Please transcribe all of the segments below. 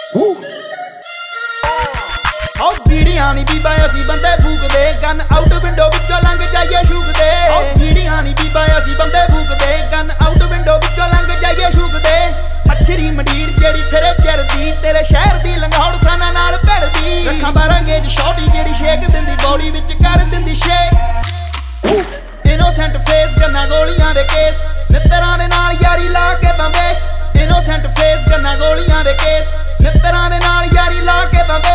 आओ बीड़ियां नी बीबा असी बंदे फूकदे गन आउट विंडो विचों लंघ जाइए शूकदे। आओ बीड़ियां नी बीबा असी बंदे फूकदे गन आउट विंडो विचों लंघ जाइए शूकदे। मच्छरी मंडीर जेड़ी तेरे चरदी तेरे शहर दी लंघौड़ साना नाल भिड़दी। रखा 12 गेज शॉटी जेड़ी शेक दिंदी बॉडी विच कर दिंदी शेक। इनोसेंट फेस गन्ना गोलियां दे केस मित्तरां दे नाल यारी ला के बंबे। इनोसेंट फेस गन्ना गोलियां दे केस मित्तरां दे नाल यारी ला के बंबे।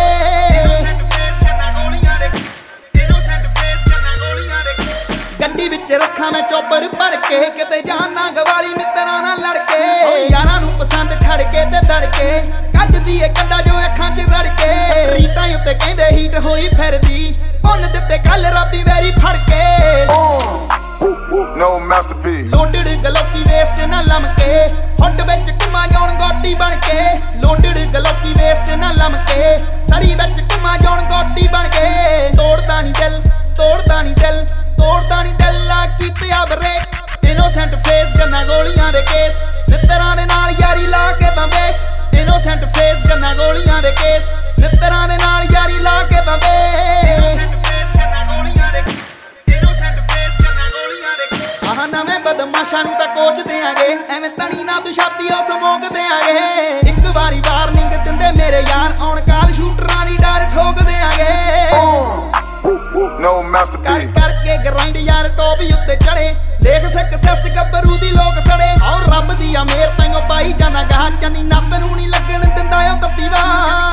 गड्डी विच रखा मैं चौपर भर के किते जाना गवाली मित्तरां नाल लड़ के। यारां नूं पसंद खड़के ते धड़के कड्डदी ए कड्डा जो अखां च रड़ के। रीटां उत्ते कहंदे हीट होई फिरदी उन दित्ते कल राती वैरी फड़ के। No masterpiece. लोडड गलोकी वेस्ट ना लमके हुड विच घुमा जाउण गोटी बन के। लोडड गलोकी वेस्ट ना लमके सरी विच घुमा जाउण गोटी बन के। तोड़दा नी दिल तोड़दा नी दिल तोड़दा नी दिल ला कीते आ ब्रेक। इनोसेंट फेस गन्ना गोलियां दे केस मित्तरां दे नाल यारी ला के बंबे। इनोसेंट फेस गन्ना गोलियां दे केस मित्तरां दे नाल यारी ला के बंबे। आह नवें बदमाशां नूं तां कोच देआंगे एवें तणी ना तू छाती ओ समोक देआंगे। एक वारी वार्निंग दिंदे मेरे यार आउण काल शूटरां दी डर ठोक देआंगे। No कर masterpiece. करके ग्राइंड यार टॉप उत्ते चढ़े देख सक्सेस गब्बरू दी लोक सड़े। आओ रब दी आ मेर ताइयों पाई जाना गाह चन्नी नੱਬ ਨੂੰ ਨਹੀਂ ਲੱਗਣ ਦਿੰਦਾ ਓ ਤੱਤੀਵਾ।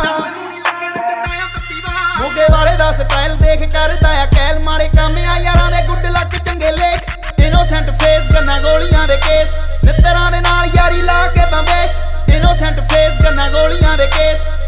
ਮੋਗੇ ਵਾਲੇ ਦਾ ਸਟਾਈਲ ਦੇਖ ਕਰਦਾ ਆ ਕੈਲ ਮਾੜੇ ਕੰਮ ਆ ਯਾਰਾਂ ਦੇ ਗੁੱਡ ਲੱਕ ਚੰਗੇ ਲੇਖ। ਇਨੋਸੈਂਟ ਫੇਸ ਗੰਨਾ ਗੋਲੀਆਂ ਦੇ ਕੇਸ ਮਿੱਤਰਾਂ ਦੇ ਨਾਲ ਯਾਰੀ ਲਾ ਕੇ ਬੰਬੇ। ਇਨੋਸੈਂਟ ਫੇਸ ਗੰਨਾ ਗੋਲੀਆਂ ਦੇ ਕੇਸ